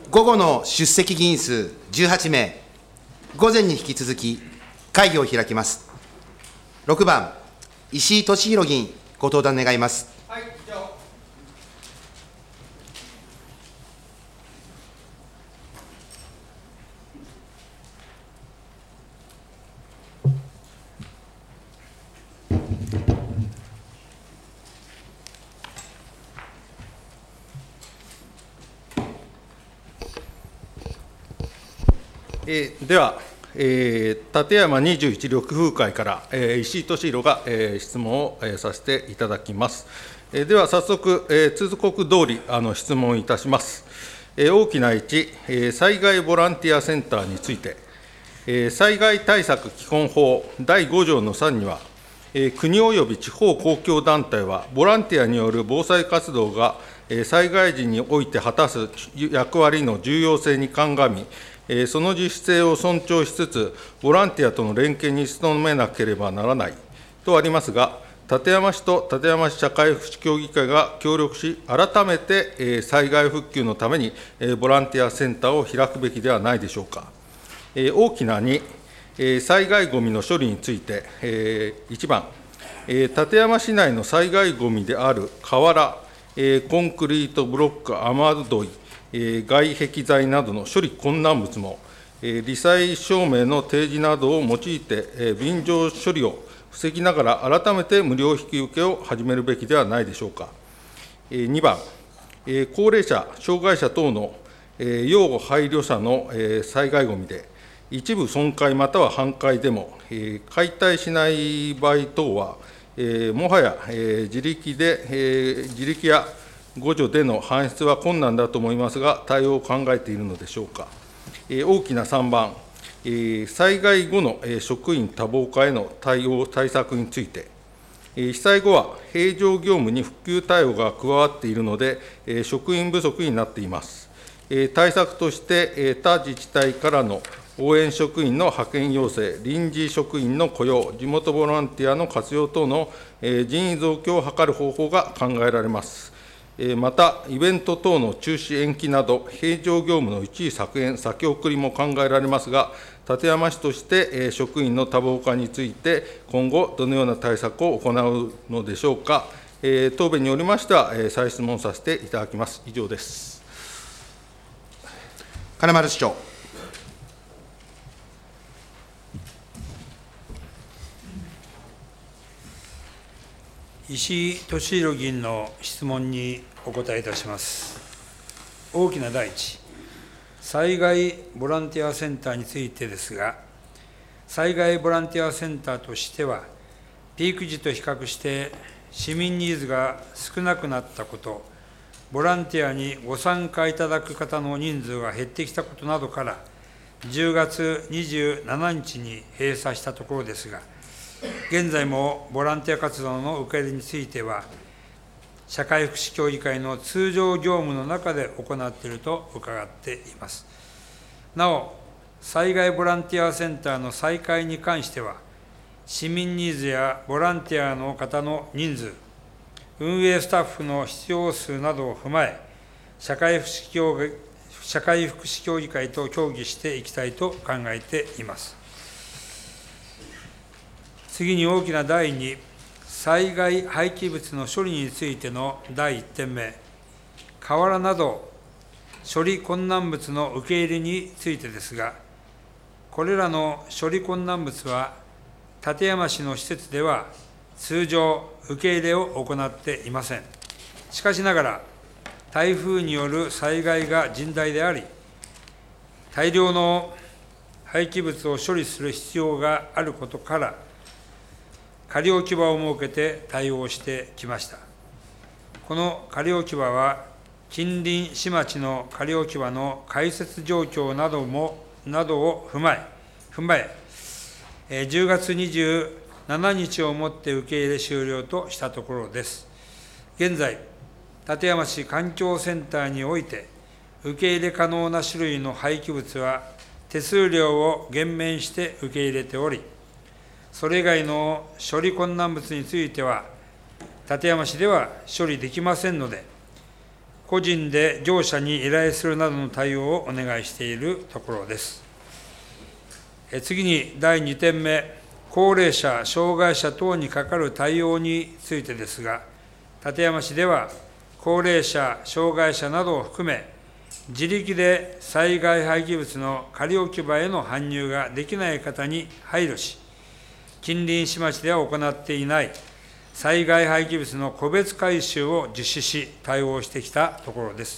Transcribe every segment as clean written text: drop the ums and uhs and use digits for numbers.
午後の出席議員数18名、午前に引き続き会議を開きます。6番、石井俊博議員、ご登壇願います。 はい、以上。では、館山21緑風会から、石井俊博が、質問を、させていただきます。では早速、通告通り質問いたします。大きな1、災害ボランティアセンターについて、災害対策基本法第5条の3には、国及び地方公共団体は、ボランティアによる防災活動が災害時において果たす役割の重要性に鑑み、その自主性を尊重しつつ、ボランティアとの連携に努めなければならないとありますが、館山市と館山市社会福祉協議会が協力し、改めて災害復旧のためにボランティアセンターを開くべきではないでしょうか。大きな2、災害ごみの処理について、1番、館山市内の災害ごみである瓦、コンクリートブロック、雨どい、外壁材などの処理困難物も、罹災証明の提示などを用いて、便乗処理を防ぎながら、改めて無料引き受けを始めるべきではないでしょうか。2番、高齢者、障害者等の要配慮者の災害ごみで、一部損壊または半壊でも、解体しない場合等は、もはや自力や互助での搬出は困難だと思いますが、対応を考えているのでしょうか。大きな3番、災害後の職員多忙化への対策について、被災後は平常業務に復旧対応が加わっているので、職員不足になっています。対策として、他自治体からの応援職員の派遣要請、臨時職員の雇用、地元ボランティアの活用等の人員増強を図る方法が考えられます。また、イベント等の中止延期など、平常業務の一時削減、先送りも考えられますが、館山市として職員の多忙化について、今後、どのような対策を行うのでしょうか。答弁によりましては、再質問させていただきます。以上です。 金丸市長。 石井俊博議員の質問にお答えいたします。大きな第一、災害ボランティアセンターについてですが、災害ボランティアセンターとしては、ピーク時と比較して市民ニーズが少なくなったこと、ボランティアにご参加いただく方の人数が減ってきたことなどから、10月27日に閉鎖したところですが、現在もボランティア活動の受け入れについては、社会福祉協議会の通常業務の中で行っていると伺っています。なお、災害ボランティアセンターの再開に関しては、市民ニーズやボランティアの方の人数、運営スタッフの必要数などを踏まえ、社会福祉協議会と協議していきたいと考えています。次に大きな第2、災害廃棄物の処理についての第1点目、瓦など処理困難物の受け入れについてですが、これらの処理困難物は、館山市の施設では通常、受け入れを行っていません。しかしながら、台風による災害が甚大であり、大量の廃棄物を処理する必要があることから、仮置き場を設けて対応してきました。この仮置き場は、近隣市町の仮置き場の開設状況などを踏まえ、10月27日をもって受け入れ終了としたところです。現在、館山市環境センターにおいて、受け入れ可能な種類の廃棄物は、手数料を減免して受け入れており、それ以外の処理困難物については、館山市では処理できませんので、 個人で業者に依頼するなどの対応をお願いしているところです。次に第2点目、高齢者、障害者等にかかる対応についてですが、館山市では、高齢者、障害者などを含め、自力で災害廃棄物の仮置き場への搬入ができない方に配慮し、近隣市町では行っていない災害廃棄物の個別回収を実施し、対応してきたところです。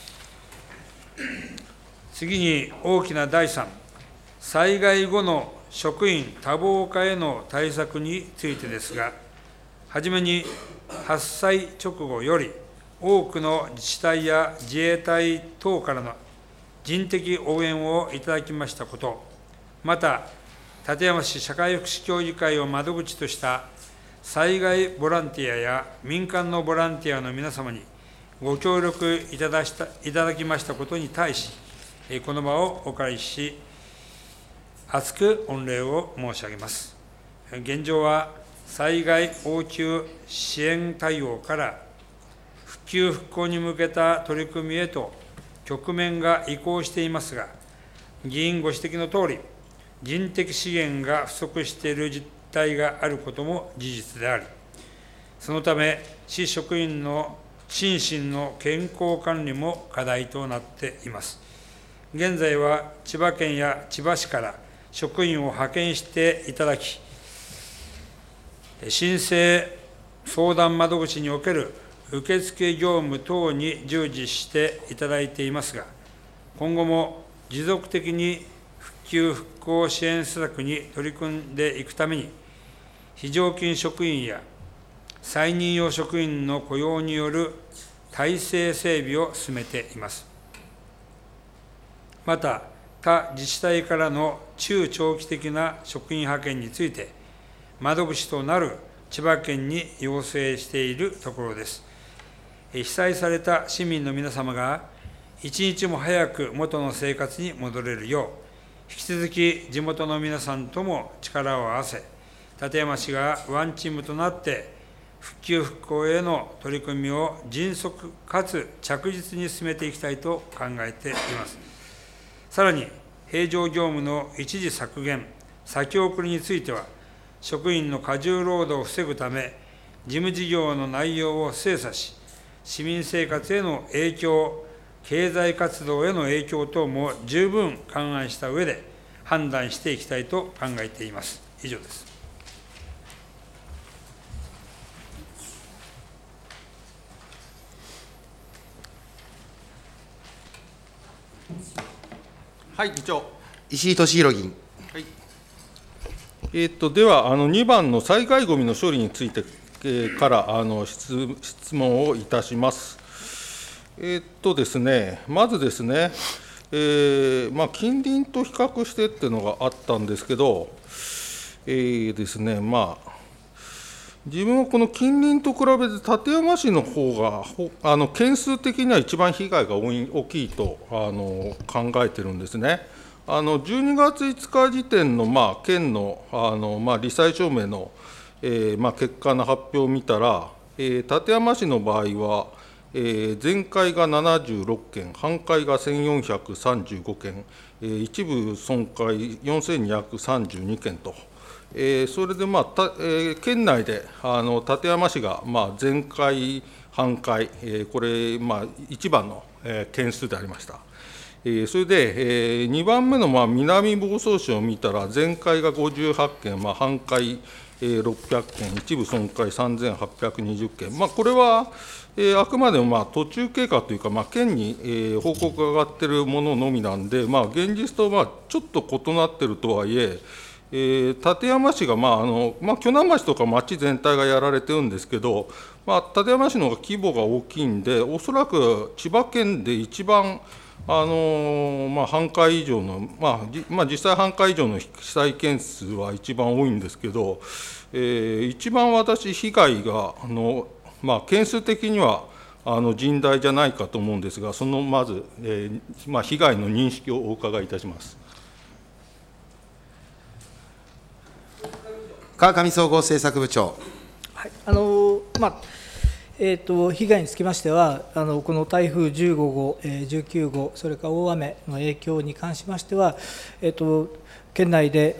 次に大きな第3、災害後の職員多忙化への対策についてですが、はじめに発災直後より、多くの自治体や自衛隊等からの人的応援をいただきましたこと、また、館山市社会福祉協議会を窓口とした災害ボランティアや民間のボランティアの皆様にご協力いただきましたことに対し、この場をお借りし、厚く御礼を申し上げます。現状は、災害応急支援対応から復旧・復興に向けた取り組みへと局面が移行していますが、議員ご指摘のとおり、人的資源が不足している実態があることも事実であり、そのため、市職員の心身の健康管理も課題となっています。現在は千葉県や千葉市から職員を派遣していただき、申請相談窓口における受付業務等に従事していただいていますが、今後も持続的に復旧・復興支援施策に取り組んでいくために、非常勤職員や再任用職員の雇用による体制整備を進めています。また、他自治体からの中長期的な職員派遣について、窓口となる千葉県に要請しているところです。被災された市民の皆様が、一日も早く元の生活に戻れるよう、引き続き地元の皆さんとも力を合わせ、館山市がワンチームとなって、復旧・復興への取り組みを迅速かつ着実に進めていきたいと考えています。さらに、平常業務の一時削減、先送りについては、職員の過重労働を防ぐため、事務事業の内容を精査し、市民生活への影響、経済活動への影響等も十分勘案した上で判断していきたいと考えています。以上です。 はい、議長。 石井俊宏議員。 はい。では、2番の災害ごみの処理についてから質問をいたします。ですね、まずですね、近隣と比較してっていうのがあったんですけど、ですね、自分はこの近隣と比べて館山市の方が件数的には一番被害が大きいと考えてるんですね。12月5日時点の県の罹災証明の結果の発表を見たら、館山市の場合は、全壊が76件、半壊が1435件、一部損壊4232件と、それで県内で館山市が全壊、半壊、これ一番の件数でありました。それで2番目の南房総市を見たら、全壊が58件、半壊600件、一部損壊3820件、これはあくまでも途中経過というか、県に報告が上がっているもののみなんで、現実とちょっと異なっているとはいえ、館山市が、鋸南町とか町全体がやられてるんですけど、館山市の方が規模が大きいんで、おそらく千葉県で一番、半壊以上の、実際半壊以上の被災件数は一番多いんですけど、一番私、被害が件数的には甚大じゃないかと思うんですが、そのまず、被害の認識をお伺いいたします。 川上総合政策部長。 はい、 被害につきましては、この台風15号、19号、それから大雨の影響に関しましては、県内で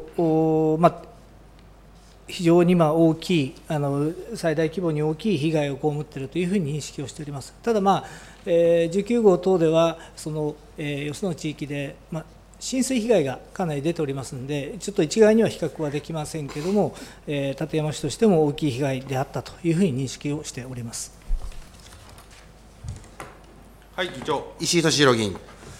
非常に大きい、最大規模に大きい被害を被っているというふうに認識をしております。ただ、19号等では、よその地域で、浸水被害がかなり出ておりますので、ちょっと一概には比較はできませんけれども、館山市としても大きい被害であったというふうに認識をしております。 はい、議長。 石井俊宏議員。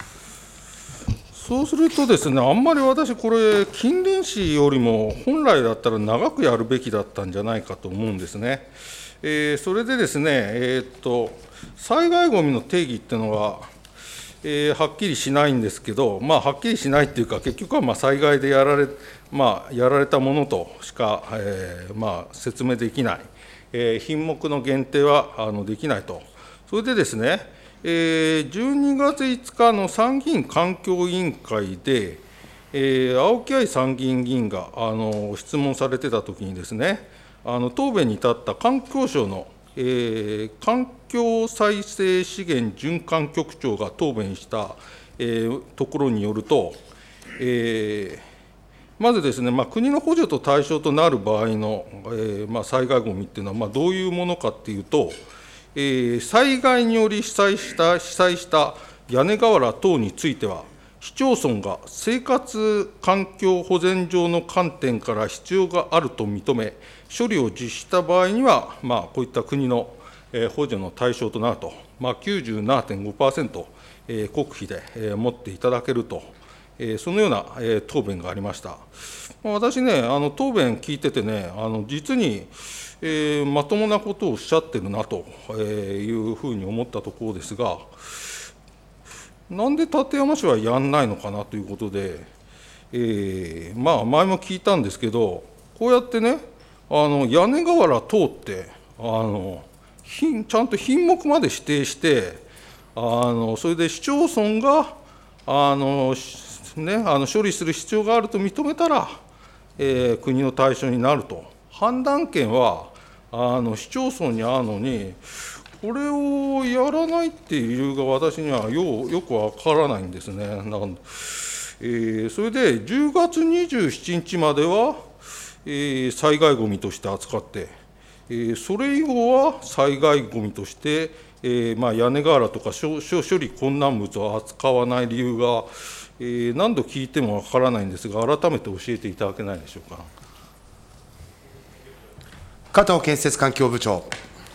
そうするとですね、あんまり私、これ、近隣市よりも本来だったら長くやるべきだったんじゃないかと思うんですね。それでですね、災害ごみの定義っていうのは、はっきりしないんですけど、はっきりしないっていうか、結局は災害でやられたものとしか、説明できない、品目の限定はできないと。それでですね、12月5日の参議院環境委員会で、青木愛参議院議員が質問されてたときにですね、答弁に立った環境省の環境再生資源循環局長が答弁したところによると、まずですね、国の補助と対象となる場合の災害ごみっていうのはどういうものかっていうと、災害により被災した屋根瓦等については、市町村が生活環境保全上の観点から必要があると認め、処理を実施した場合には、こういった国の補助の対象となると、97.5%、国費で持っていただけると、そのような答弁がありました。私ね、答弁聞いててね、実にまともなことをおっしゃってるなというふうに思ったところですが、なんで館山市はやんないのかなということで、前も聞いたんですけど、こうやってね、屋根瓦等って、ちゃんと品目まで指定して、それで市町村が処理する必要があると認めたら、国の対象になると、判断権は市町村にあるのに、これをやらないっていう理由が私にはよくわからないんですね。それで10月27日までは、災害ごみとして扱って、それ以後は災害ごみとして、屋根瓦とか処理困難物を扱わない理由が、何度聞いてもわからないんですが、改めて教えていただけないでしょうか。 加藤建設環境部長。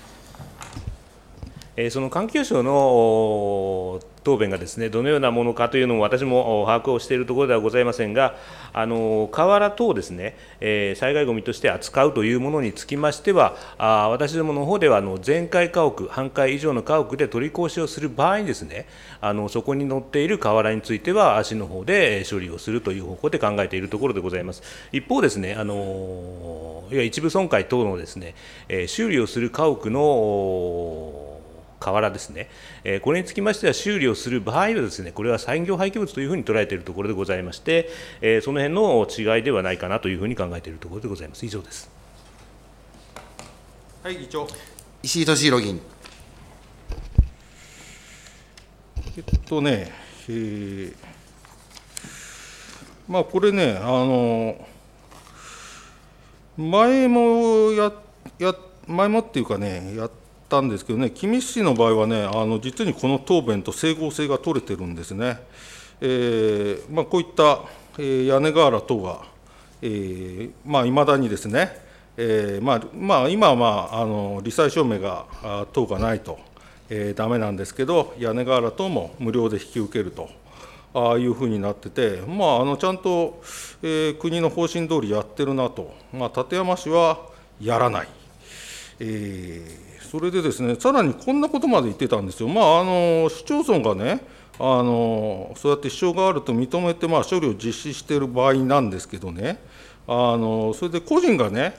その環境省の答弁がですね、どのようなものかというのも私も把握をしているところではございませんが、瓦等をですね、災害ごみとして扱うというものにつきましては、私どもの方では全壊家屋、半壊以上の家屋で取り壊しをする場合にですね、そこに載っている瓦については、市の方で処理をするという方向で考えているところでございます。一方ですね、一部損壊等のですね、修理をする家屋の瓦ですね、これにつきましては修理をする場合はですね、これは産業廃棄物というふうに捉えているところでございまして、その辺の違いではないかなというふうに考えているところでございます。以上です。 はい、議長。 石井俊宏議員。 これね、前もっていうかね、やったんですけどね、君市の場合はね、実にこの答弁と整合性が取れてるんですね。こういった屋根瓦等が、いまだにですね、今は罹災証明が等がないと、だめなんですけど、屋根瓦等も無料で引き受けるというふうになってて、ちゃんと、国の方針通りやってるなと、館山市はやらない。それでですね、さらにこんなことまで言ってたんですよ。市町村がね、そうやって支障があると認めて、処理を実施している場合なんですけどね、それで個人がね、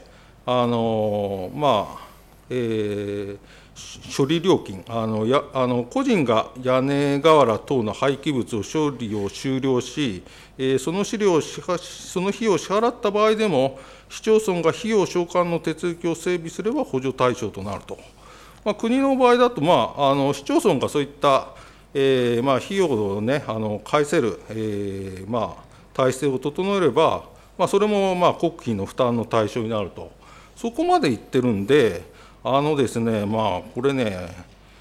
処理料金、個人が屋根瓦等の廃棄物を処理を終了し、その費用を支払った場合でも、市町村が費用償還の手続きを整備すれば補助対象となると。 国の場合だと、市町村がそういった、費用を、ね、返せる、体制を整えれば、それも国費の負担の対象になると、そこまで言ってるんで、ですね、これね、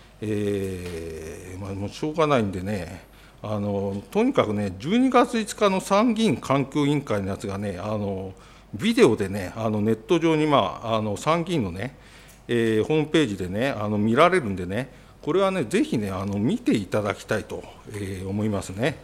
もうしょうがないんでね、とにかくね、12月5日の参議院環境委員会のやつがね、ビデオでね、ネット上に、参議院のね、ホームページでね、見られるんでね、これはね、ぜひね、見ていただきたいと、思いますね。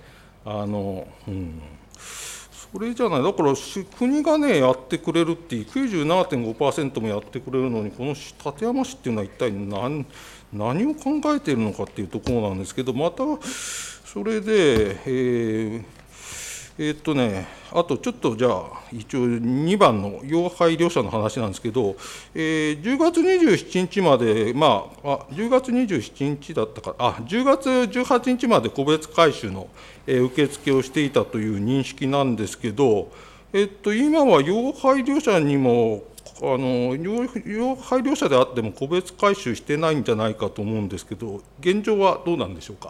それじゃない、だから国がね、やってくれるっていう、97.5% もやってくれるのに、この館山市っていうのは、一体何を考えているのかっていうところなんですけど、またそれで、あとちょっとじゃあ、一応2番の要配慮者の話なんですけど、10月27日まで、10月27日だったか、10月18日まで個別回収の受付をしていたという認識なんですけど、今は要配慮者にも、要配慮者であっても個別回収してないんじゃないかと思うんですけど、現状はどうなんでしょうか。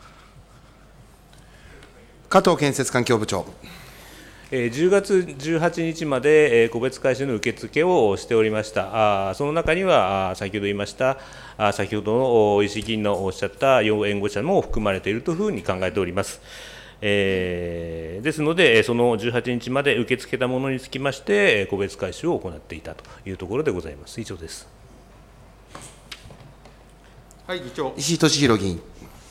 加藤建設環境部長。 10月18日まで個別回収の受付をしておりました。その中には、先ほど言いました、先ほどの石井議員のおっしゃった要援護者も含まれているというふうに考えております。ですので、その18日まで受け付けたものにつきまして、個別回収を行っていたというところでございます。以上です。 はい、議長。 石井俊弘議員。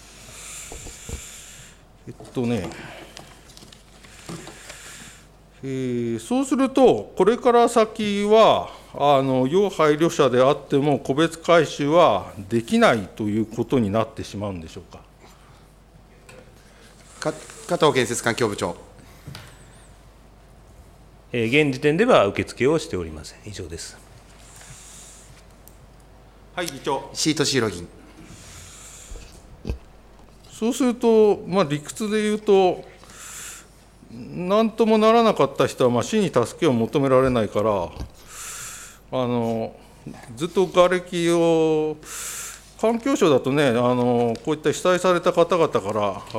そうすると、これから先は、要配慮者であっても、個別回収はできないということになってしまうんでしょうか。 加藤建設環境部長。 現時点では受付をしておりません。以上です。 はい、議長。 石井俊弘議員。 そうすると、理屈で言うと、なんともならなかった人は、市に助けを求められないから、ずっと瓦礫を、環境省だとね、こういった被災された方々から、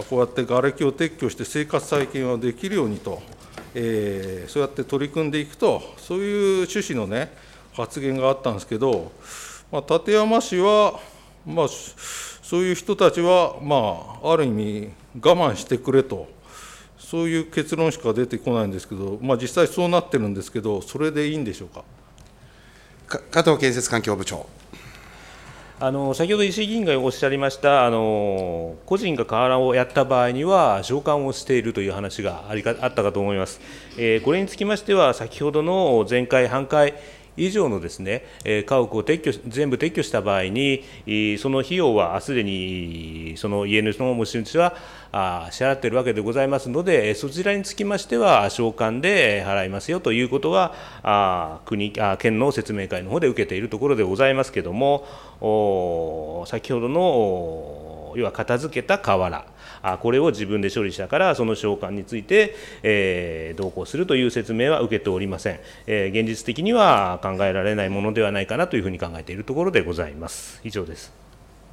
こうやって瓦礫を撤去して生活再建ができるようにと、そうやって取り組んでいくと、そういう趣旨のね、発言があったんですけど、館山市は、そういう人たちは、ある意味、我慢してくれと、そういう結論しか出てこないんですけど、実際そうなってるんですけど、それでいいんでしょうか。 加藤建設環境部長。 先ほど石井議員がおっしゃりました、個人が瓦をやった場合には、償還をしているという話があったかと思います。これにつきましては、先ほどの全壊、半壊以上のですね、家屋を全部撤去した場合に、その費用はすでにその家主の持ち主は支払っているわけでございますので、そちらにつきましては、償還で払いますよということは、県の説明会の方で受けているところでございますけれども、先ほどの要は片付けた瓦、これを自分で処理したから、その償還について、同行するという説明は受けておりません。現実的には考えられないものではないかなというふうに考えているところでございます。以上です。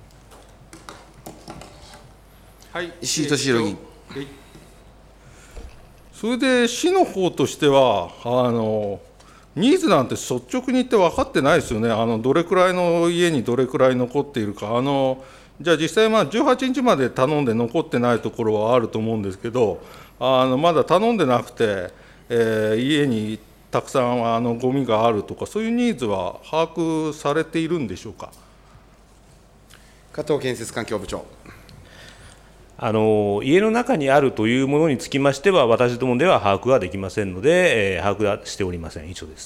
はい、石井俊弘議員。 それで市の方としては、ニーズなんて率直に言って分かってないですよね。どれくらいの家にどれくらい残っているか。じゃあ実際、18日まで頼んで残ってないところはあると思うんですけど、まだ頼んでなくて、家にたくさんゴミがあるとか、そういうニーズは把握されているんでしょうか。 加藤建設環境部長。 家の中にあるというものにつきましては、私どもでは把握はできませんので、把握はしておりません。以上です。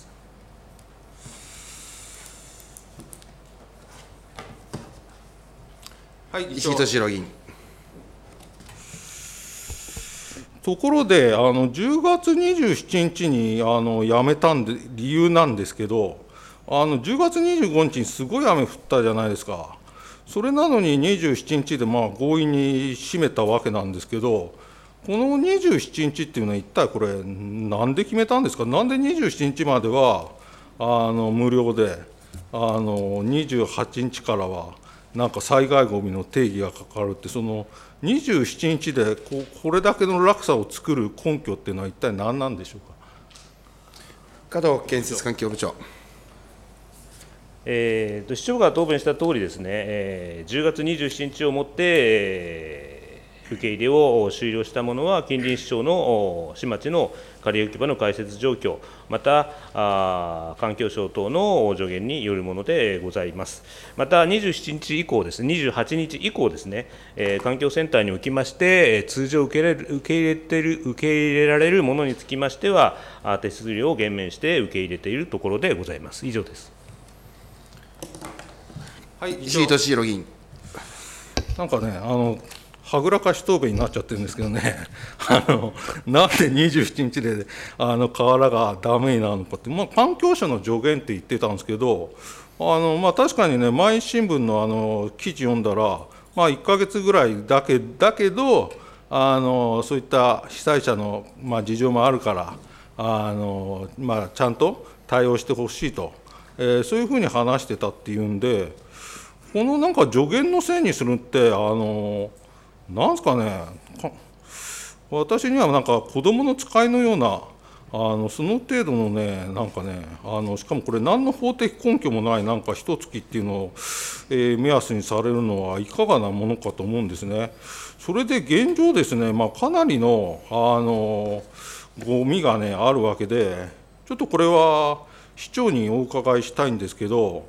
はい、 石井俊弘議員。 ところで、10月27日に辞めた理由なんですけど、10月25日にすごい雨降ったじゃないですか。それなのに27日で強引に締めたわけなんですけど、この27日っていうのは、一体これ、なんで決めたんですか。なんで27日までは無料で、 28日からは、なんか災害ごみの定義がかかるって、その27日でこれだけの落差を作る根拠っていうのは、一体何なんでしょう加藤建設環境部長。 市長が答弁したとおりですね、10月27日をもって、受け入れを終了したものは、近隣市町の市町の仮置き場の開設状況、また環境省等の助言によるものでございます。また27日以降ですね、28日以降ですね、環境センターにおきまして、通常受け入れられるものにつきましては、手数料を減免して受け入れているところでございます。以上です。 はい、 石井俊宏議員。 なんかね、はぐらかし答弁になっちゃってるんですけどね、なんで27日で河原がダメになるのかって、環境省の助言って言ってたんですけど、確かにね、毎日新聞の記事読んだら、1か月ぐらいだけど、そういった被災者の事情もあるから、ちゃんと対応してほしいと、そういうふうに話してたっていうんで、このなんか助言のせいにするって、なんですかね、私にはなんか子どもの使いのような、その程度のね、なんかね、しかもこれ、何の法的根拠もない、なんか一月っていうのを、目安にされるのはいかがなものかと思うんですね。それで現状ですね、かなりの、ゴミがね、あるわけで、ちょっとこれは市長にお伺いしたいんですけど、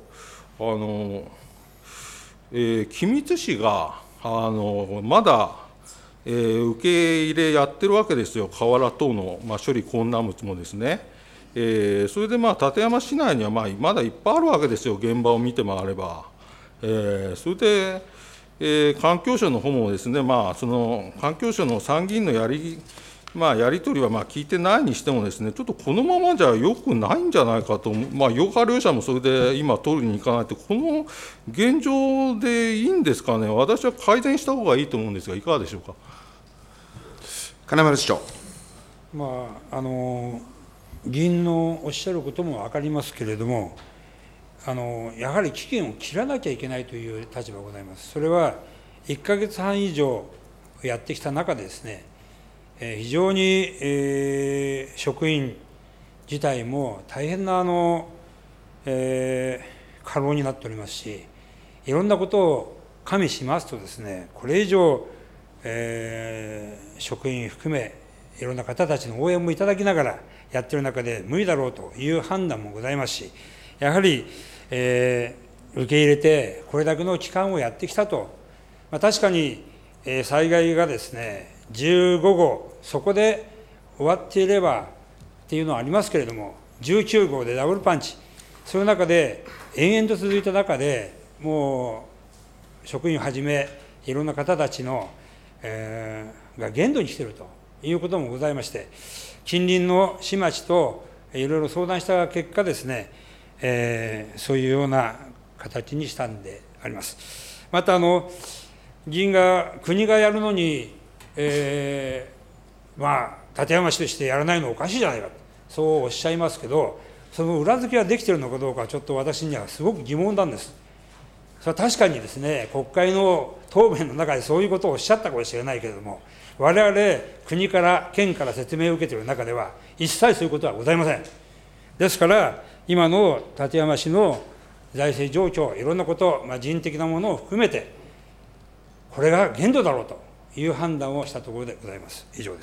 君津市がまだ、受け入れやってるわけですよ、河原等の、処理困難物もですね。それで館山市内にはまだいっぱいあるわけですよ、現場を見て回れば。それで、環境省の方もですね、その環境省の参議院のやり取りは聞いてないにしてもですね、ちょっとこのままじゃよくないんじゃないかと、ヨガ両者もそれで今、取りに行かないと、この現状でいいんですかね、私は改善した方がいいと思うんですが、いかがでしょうか。 金丸市長。 議員のおっしゃることも分かりますけれども、やはり期限を切らなきゃいけないという立場がございます。それは1か月半以上やってきた中でですね、非常に、職員自体も大変な過労になっておりますし、いろんなことを加味しますとですね、これ以上、職員含めいろんな方たちの応援もいただきながらやっている中で無理だろうという判断もございますし、やはり、受け入れてこれだけの期間をやってきたと、確かに、災害がですね15号そこで終わっていればっていうのはありますけれども、19号でダブルパンチ、そういう中で延々と続いた中で、もう職員をはじめいろんな方たちの、が限度に来ているということもございまして、近隣の市町といろいろ相談した結果ですね、そういうような形にしたんであります。また議員が国がやるのに、館山市としてやらないのはおかしいじゃないか、そうおっしゃいますけど、その裏付けができているのかどうか、ちょっと私にはすごく疑問なんです。それは確かにですね、国会の答弁の中でそういうことをおっしゃったかもしれないけれども、我々、国から、県から説明を受けている中では、一切そういうことはございません。ですから、今の館山市の財政状況、いろんなこと、人的なものを含めて、これが限度だろうという判断をしたところでございます。以上です。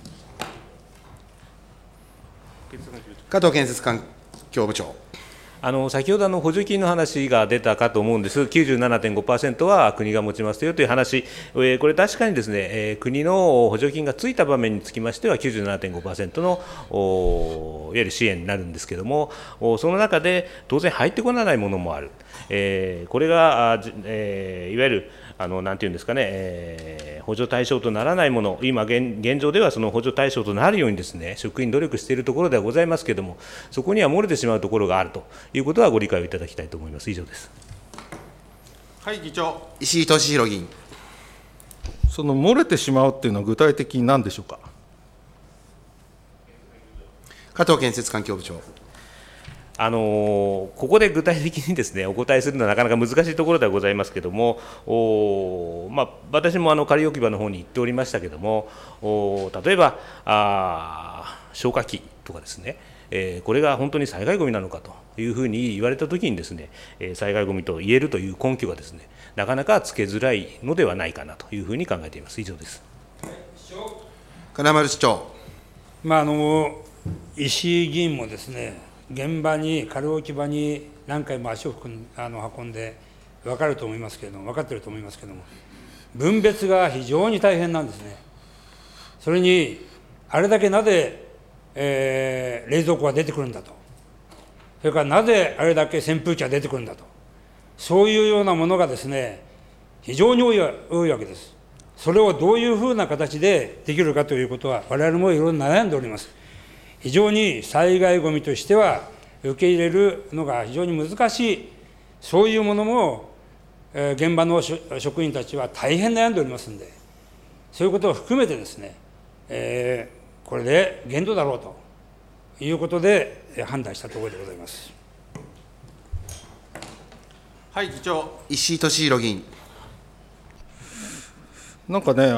加藤建設環境部長。 先ほど補助金の話が出たかと思うんです、97.5% は国が持ちますよという話、これ、確かにですね、国の補助金がついた場面につきましては、97.5% のいわゆる支援になるんですけれども、その中で当然入ってこないものもある、これがいわゆるなんていうんですかね、補助対象とならないもの、今現状ではその補助対象となるようにですね、職員努力しているところではございますけれども、そこには漏れてしまうところがあるということはご理解をいただきたいと思います。以上です。 はい、議長。 石井俊宏議員。 その漏れてしまうっていうのは具体的に何でしょうか。 加藤建設環境部長。 ここで具体的にですねお答えするのはなかなか難しいところではございますけれども、私も仮置き場の方に行っておりましたけれども、例えば消火器とかですね、これが本当に災害ごみなのかというふうに言われたときにですね、災害ごみと言えるという根拠がですねなかなかつけづらいのではないかなというふうに考えています。以上です。 金丸市長。 石井議員もですね、現場に、仮置き場に何回も足を運んで分かると思いますけれども、分かっていると思いますけれども、分別が非常に大変なんですね。それに、あれだけなぜ、冷蔵庫が出てくるんだと、それからなぜあれだけ扇風機が出てくるんだと、そういうようなものがですね、非常に多いわけです。それをどういうふうな形でできるかということは、我々もいろいろ悩んでおります。非常に災害ごみとしては受け入れるのが非常に難しい、そういうものも現場の職員たちは大変悩んでおりますので、そういうことを含めてですね、これで限度だろうということで判断したところでございます。 はい、議長。 石井俊宏議員。 なんかね、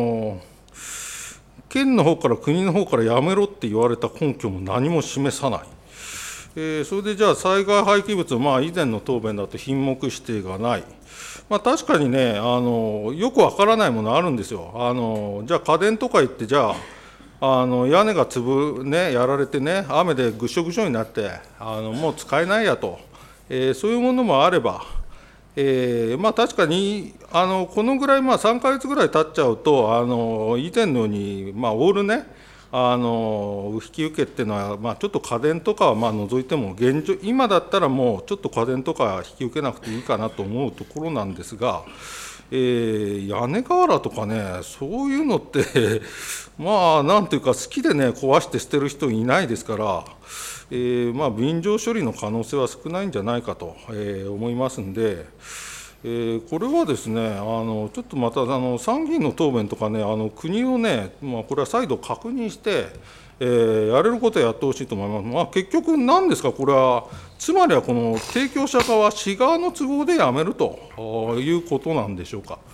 県の方から国の方からやめろって言われた根拠も何も示さない。それでじゃあ災害廃棄物、以前の答弁だと品目指定がない。確かにね、よくわからないものあるんですよ。じゃあ家電とか言って、じゃあ屋根がやられてね、雨でぐしょぐしょになって、もう使えないやと、そういうものもあれば、確かにこのぐらい、3か月ぐらい経っちゃうと、以前のように、オールね、引き受けっていうのは、ちょっと家電とかは除いても、現状、今だったらもうちょっと家電とか引き受けなくていいかなと思うところなんですが、屋根瓦とかね、そういうのって、なんていうか、好きでね、壊して捨てる人いないですから、便乗処理の可能性は少ないんじゃないかと思いますんで、これはですね、ちょっとまた参議院の答弁とかね、国をね、これは再度確認して、やれることはやってほしいと思います。結局、なんですか、これは、つまりはこの提供者側、市側の都合でやめるということなんでしょうか。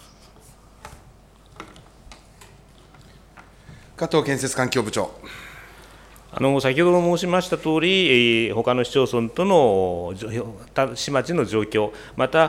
加藤建設環境部長。 先ほど申しましたとおり、他の市町村との市町の状況、また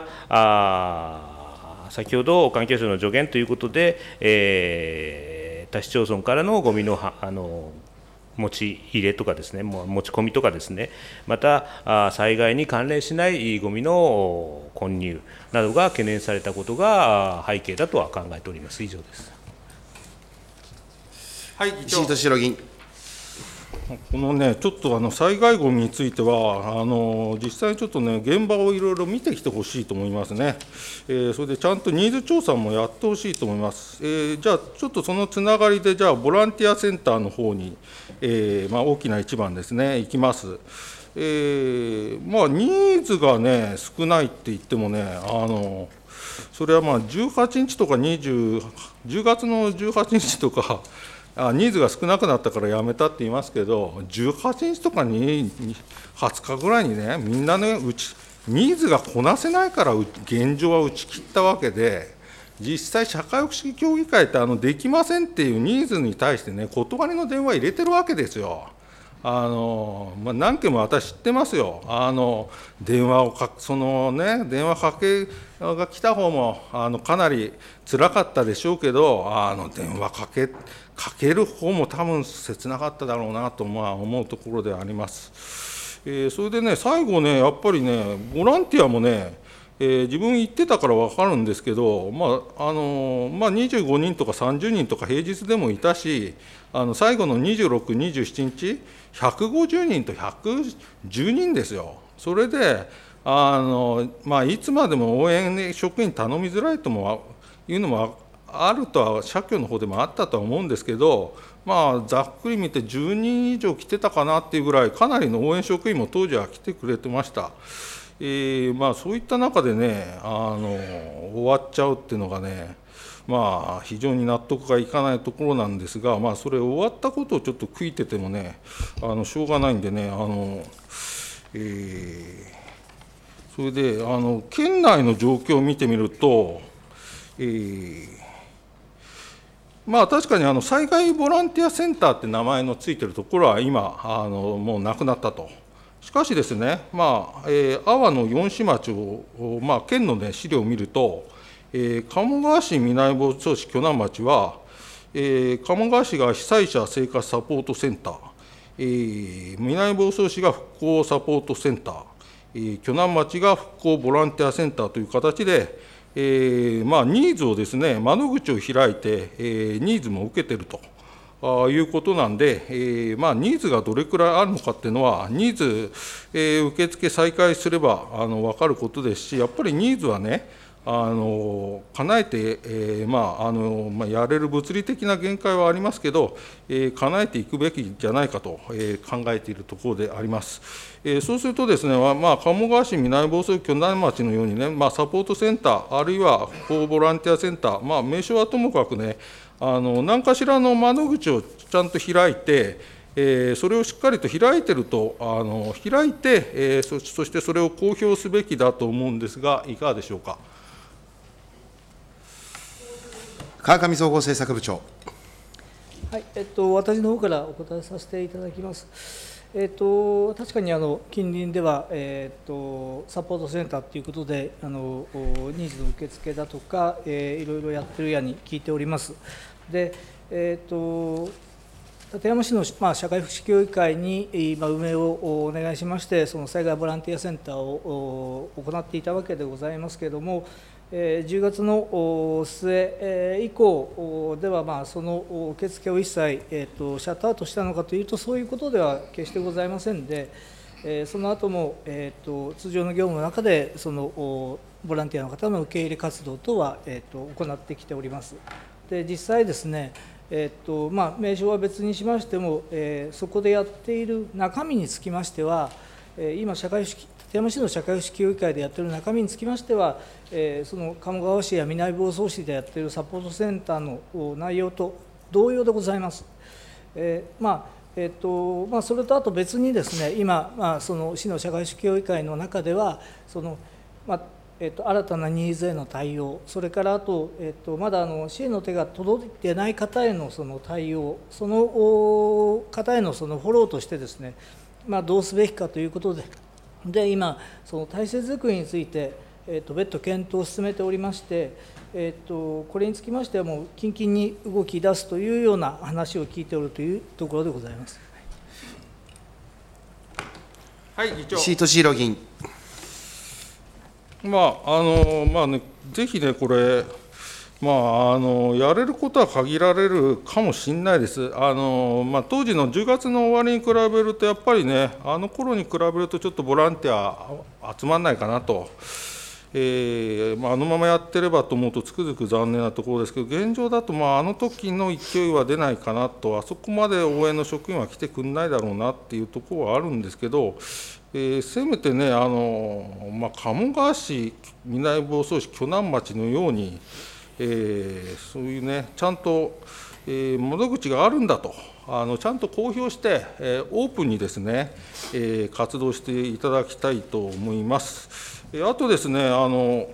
先ほど環境省の助言ということで、他市町村からのごみの持ち入れとかですね、持ち込みとかですね、また災害に関連しないごみの混入などが懸念されたことが背景だとは考えております。以上です。 はい、議長。 石井俊宏議員。 このね、ちょっと災害ごみについては、実際にちょっとね、現場をいろいろ見てきてほしいと思いますね。それでちゃんとニーズ調査もやってほしいと思います。じゃあ、ちょっとそのつながりで、じゃあ、ボランティアセンターの方に、大きな一番ですね、行きます。ニーズがね、少ないって言ってもね、それは18日とか10月の18日とか、ニーズが少なくなったからやめたって言いますけど、18日とかに20日ぐらいにね、みんなね、ニーズがこなせないから現状は打ち切ったわけで、実際、社会福祉協議会ってできませんっていうニーズに対してね、断りの電話入れてるわけですよ。何件も私知ってますよ。電話かけが来た方もかなり辛かったでしょうけど、電話かける方も多分切なかっただろうなと思うところであります。それでね、最後ね、やっぱりね、ボランティアもね、自分言ってたから分かるんですけど、25人とか30人とか平日でもいたし、最後の26、27日、150人と110人ですよ。それでいつまでも応援職員頼みづらいというのもあるとは、社協の方でもあったとは思うんですけど、ざっくり見て10人以上来てたかなっていうぐらい、かなりの応援職員も当時は来てくれてました。そういった中でね、終わっちゃうっていうのがね、非常に納得がいかないところなんですが、それ終わったことをちょっと悔いててもね、しょうがないんでね、 それで県内の状況を見てみると、確かに災害ボランティアセンターって名前のついてるところは今もうなくなったと。しかしですね、阿波の4市町を、県の、資料を見ると、鴨川市南房総市鋸南町は、鴨川市が被災者生活サポートセンター、南房総市が復興サポートセンター、鋸南町が復興ボランティアセンターという形で、ニーズをですね、窓口を開いて、ニーズも受けているということなんで、ニーズがどれくらいあるのかっていうのは、ニーズ、受付再開すれば分かることですし、やっぱりニーズはね、叶えて、やれる物理的な限界はありますけど、叶えていくべきじゃないかと、考えているところであります。そうするとですね、鴨川市南房総鋸南町のようにね、サポートセンター、あるいは復興ボランティアセンター、名称はともかくね、何かしらの窓口をちゃんと開いて、それをしっかりと開いてると、開いて、そしてそれを公表すべきだと思うんですが、いかがでしょうか。 川上総合政策部長。 はい、私の方からお答えさせていただきます。確かに近隣では、サポートセンターということで、ニーズの受付だとか、いろいろやってるやに聞いております。で、館山市の、社会福祉協議会に、運営をお願いしまして、その災害ボランティアセンターを行っていたわけでございますけれども、10月の末以降では、その受付を一切、シャットアウトしたのかというと、そういうことでは決してございませんで、その後も、通常の業務の中で、そのボランティアの方の受け入れ活動等は、行ってきております。で、実際ですね、名称は別にしましても、そこでやっている中身につきましては、今、館山市の社会福祉協議会でやっている中身につきましては、その鴨川市や南房総市でやっているサポートセンターの内容と同様でございます。それとあと別にですね、今、その市の社会福祉協議会の中では、その新たなニーズへの対応、それからあと、まだ支援の手が届いていない方へのその対応、その方へのそのフォローとしてですね、どうすべきかということで、今、その体制づくりについて、別途検討を進めておりまして、これにつきましては、もう近々に動き出すというような話を聞いておるというところでございます。 はい、議長。 石井俊宏議員。 ぜひね、これ、やれることは限られるかもしれないです。当時の10月の終わりに比べると、やっぱりね、頃に比べると、ちょっとボランティア集まんないかなと、ままやってればと思うと、つくづく残念なところですけど、現状だと、時の勢いは出ないかなと、あそこまで応援の職員は来てくれないだろうなっていうところはあるんですけど、せめてね、鴨川市、南房総市、鋸南町のように、そういうね、ちゃんと、窓口があるんだと、ちゃんと公表して、オープンにですね、活動していただきたいと思います。あとですね、こ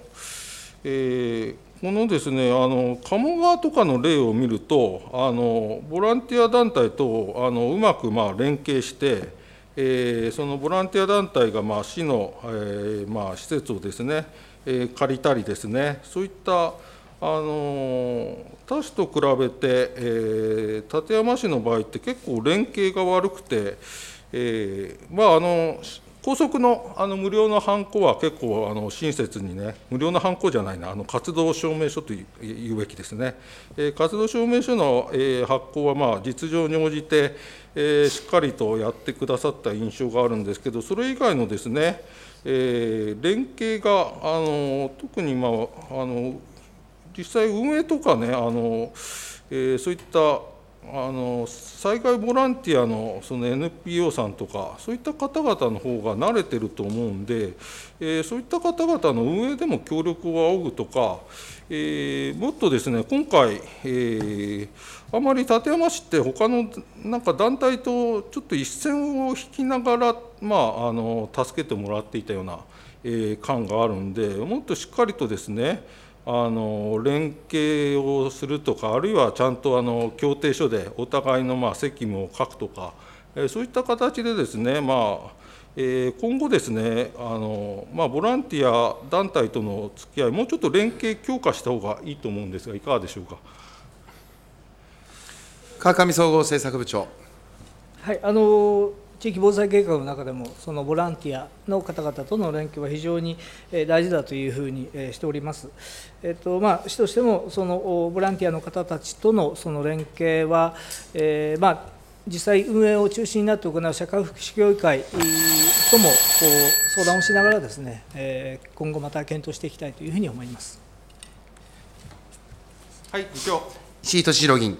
のですね、鴨川とかの例を見ると、ボランティア団体とうまく連携して、そのボランティア団体が市の施設をですね、借りたりですね、そういった他市と比べて、館山市の場合って結構連携が悪くて、高速の無料のハンコは結構親切にね、無料のハンコじゃないな、活動証明書というべきですね、活動証明書の発行は実情に応じて、しっかりとやってくださった印象があるんですけど、それ以外のですね、連携が特に実際運営とかね、そういった災害ボランティアのその NPO さんとか、そういった方々の方が慣れてると思うんで、そういった方々の運営でも協力を仰ぐとか、もっとですね、今回、あまり館山市って、他のなんか団体とちょっと一線を引きながら、助けてもらっていたような、感があるんで、もっとしっかりとですね、連携をするとか、あるいはちゃんと協定書でお互いの責務を書くとか、そういった形でですね、今後ですね、ボランティア団体との付き合い、もうちょっと連携強化した方がいいと思うんですが、いかがでしょうか。 川上総合政策部長。 はい、地域防災計画の中でも、そのボランティアの方々との連携は非常に大事だというふうにしております。市としても、そのボランティアの方たちとのその連携は、実際、運営を中心になって行う社会福祉協議会とも相談をしながらですね、今後また検討していきたいというふうに思います。 はい、議長。 石井俊宏議員。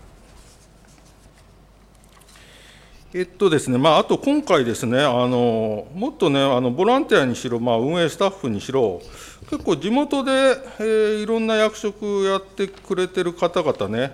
ですね、あと今回ですね、もっとね、ボランティアにしろ、運営スタッフにしろ、結構地元で、いろんな役職やってくれてる方々ね、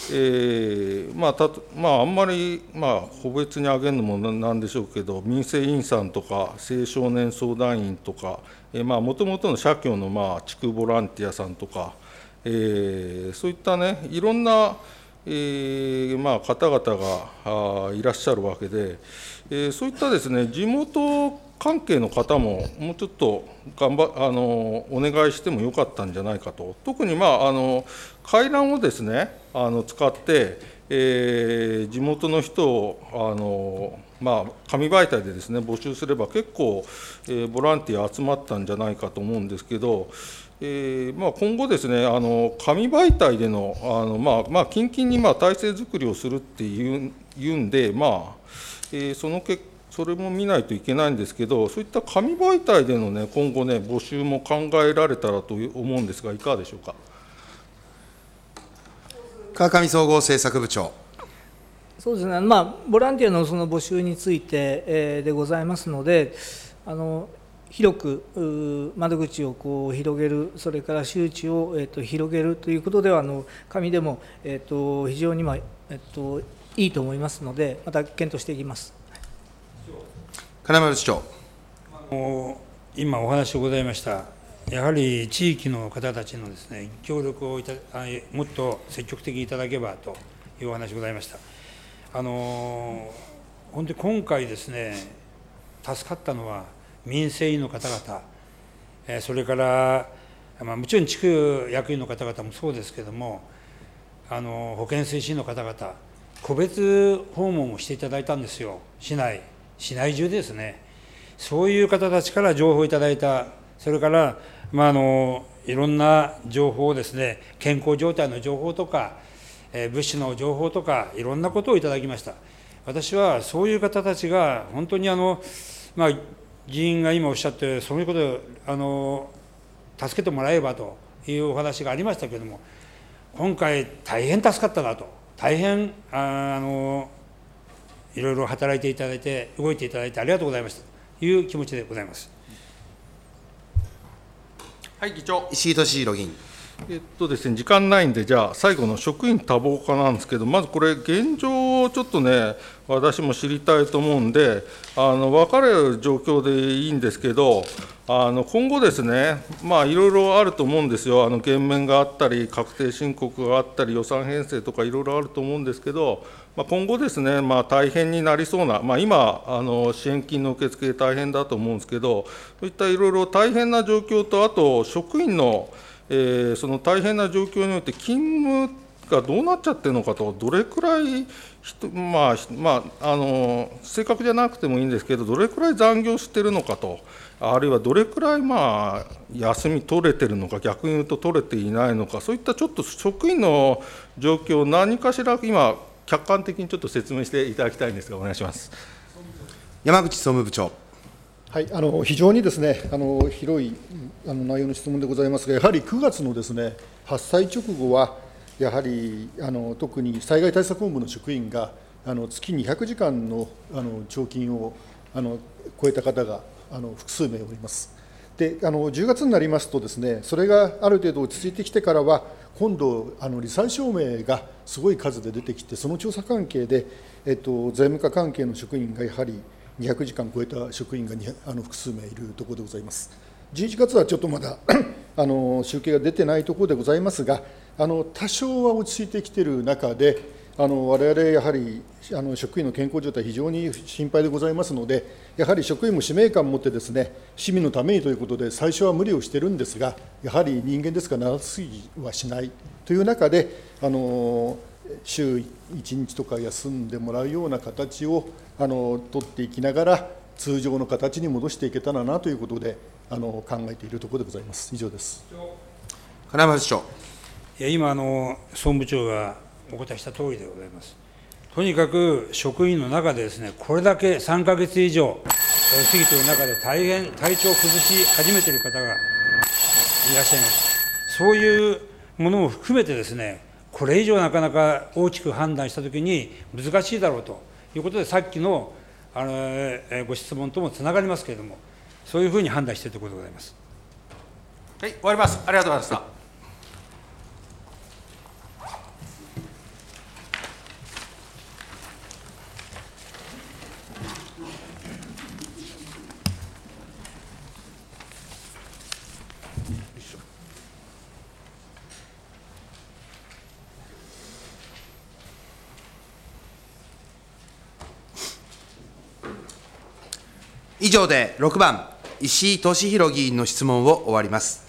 あんまり、個別に挙げるのもなんでしょうけど、民生委員さんとか、青少年相談員とか、もともとの社協の地区ボランティアさんとか、そういったね、いろんな方々がいらっしゃるわけで、そういったですね、地元関係の方ももうちょっとお願いしてもよかったんじゃないかと、特に回覧をですね使って、地元の人を紙媒体でですね募集すれば結構、ボランティア集まったんじゃないかと思うんですけど、今後ですね、紙媒体での近々に体制づくりをするっていうんで、それも見ないといけないんですけど、そういった紙媒体でのね、今後ね、募集も考えられたらと思うんですが、いかがでしょうか。 川上総合政策部長。 そうですね、ボランティアのその募集についてでございますので、広く窓口を広げる、それから周知を広げるということでは、紙でも非常にいいと思いますので、また検討していきます。 金丸市長。 今お話がございました、やはり地域の方たちのですね、協力をもっと積極的にいただければというお話がございました。本当に今回ですね、助かったのは民生委員の方々、それから、もちろん地区役員の方々もそうですけれども、保健推進の方々、個別訪問をしていただいたんですよ、市内中ですね。そういう方たちから情報をいただいた、それから、いろんな情報をですね、健康状態の情報とか、物資の情報とか、いろんなことをいただきました。私はそういう方たちが本当に議員が今おっしゃって、そういうことを助けてもらえればというお話がありましたけれども、今回、大変助かったなと、大変いろいろ働いていただいて、動いていただいてありがとうございましたという気持ちでございます。 はい、議長。 石井俊宏議員。 ですね、時間ないんで、じゃあ、最後の職員多忙化なんですけど、まずこれ、現状をちょっとね、私も知りたいと思うんで、分かれる状況でいいんですけど、今後ですね、いろいろあると思うんですよ、減免があったり、確定申告があったり、予算編成とかいろいろあると思うんですけど、今後ですね、大変になりそうな、今、支援金の受付大変だと思うんですけど、そういったいろいろ大変な状況と、あと職員のその大変な状況において、勤務がどうなっちゃってるのかと、どれくらい、正確じゃなくてもいいんですけど、どれくらい残業してるのかと、あるいはどれくらい休み取れてるのか、逆に言うと取れていないのか、そういったちょっと職員の状況を何かしら、今、客観的にちょっと説明していただきたいんですが、お願いします。 山口総務部長。 はい、非常にですね、広い内容の質問でございますが、やはり9月のですね、発災直後は、 やはり特に災害対策本部の職員が月200時間の徴勤を超えた方が複数名おります。で10月になりますとですね、それがある程度落ち着いてきてからは、今度、離散証明がすごい数で出てきて、その調査関係で、財務課関係の職員がやはり200時間超えた職員が複数名いるところでございます。11月はちょっとまだ集計が出てないところでございますが、多少は落ち着いてきている中で、我々やはり職員の健康状態、非常に心配でございますので、やはり職員も使命感を持ってですね、市民のためにということで、最初は無理をしているんですが、やはり人間ですから長すぎはしないという中で、週1日とか休んでもらうような形を取っていきながら、通常の形に戻していけたらなということで、考えているところでございます。以上です。 金山室長。 今総務長がお答えしたとおりでございます。とにかく職員の中でですね、これだけ3ヶ月以上過ぎている中で大変体調を崩し始めている方がいらっしゃいます。そういうものも含めてですね、これ以上なかなか大きく判断したときに難しいだろうということで、さっきのご質問ともつながりますけれども、そういうふうに判断しているところでございます。 はい、終わります。ありがとうございました。 以上で6番、石井俊博議員の質問を終わります。